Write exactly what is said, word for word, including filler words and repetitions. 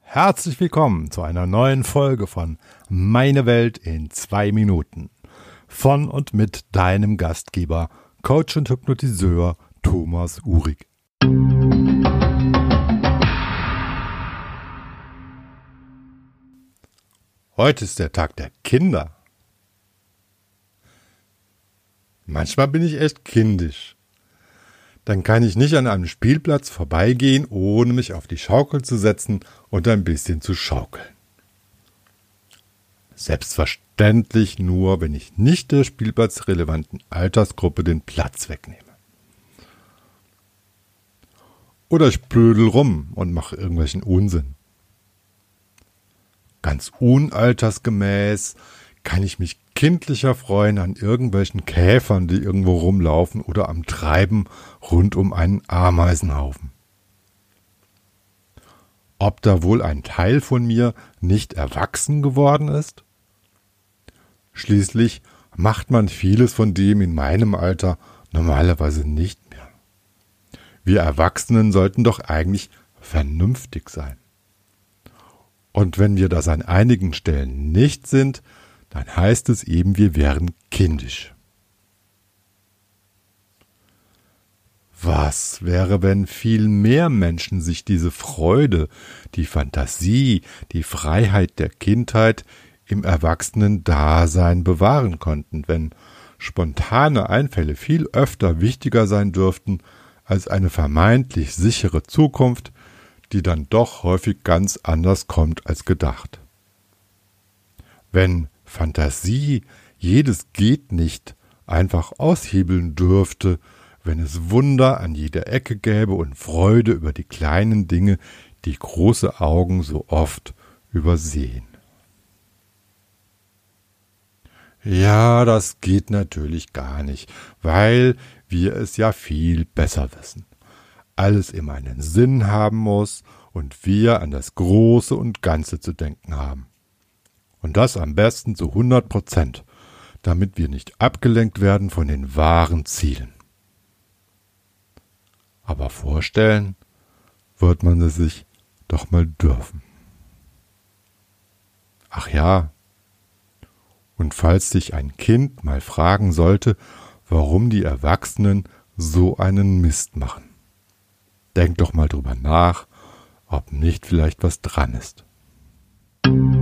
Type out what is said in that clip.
Herzlich willkommen zu einer neuen Folge von Meine Welt in zwei Minuten. Von und mit deinem Gastgeber, Coach und Hypnotiseur Thomas Uhrig. Heute ist der Tag der Kinder. Manchmal bin ich echt kindisch. Dann kann ich nicht an einem Spielplatz vorbeigehen, ohne mich auf die Schaukel zu setzen und ein bisschen zu schaukeln. Selbstverständlich nur, wenn ich nicht der spielplatzrelevanten Altersgruppe den Platz wegnehme. Oder ich blödel rum und mache irgendwelchen Unsinn. Ganz unaltersgemäß kann ich mich kindlicher freuen an irgendwelchen Käfern, die irgendwo rumlaufen oder am Treiben rund um einen Ameisenhaufen. Ob da wohl ein Teil von mir nicht erwachsen geworden ist? Schließlich macht man vieles von dem in meinem Alter normalerweise nicht mehr. Wir Erwachsenen sollten doch eigentlich vernünftig sein. Und wenn wir das an einigen Stellen nicht sind, dann heißt es eben, wir wären kindisch. Was wäre, wenn viel mehr Menschen sich diese Freude, die Fantasie, die Freiheit der Kindheit im Erwachsenen-Dasein bewahren konnten, wenn spontane Einfälle viel öfter wichtiger sein dürften als eine vermeintlich sichere Zukunft, die dann doch häufig ganz anders kommt als gedacht. Wenn Fantasie jedes geht nicht einfach aushebeln dürfte, wenn es Wunder an jeder Ecke gäbe und Freude über die kleinen Dinge, die große Augen so oft übersehen. Ja, das geht natürlich gar nicht, weil wir es ja viel besser wissen. Alles immer einen Sinn haben muss und wir an das Große und Ganze zu denken haben. Und das am besten zu hundert Prozent, damit wir nicht abgelenkt werden von den wahren Zielen. Aber vorstellen wird man es sich doch mal dürfen. Ach ja, und falls sich ein Kind mal fragen sollte, warum die Erwachsenen so einen Mist machen, denk doch mal drüber nach, ob nicht vielleicht was dran ist.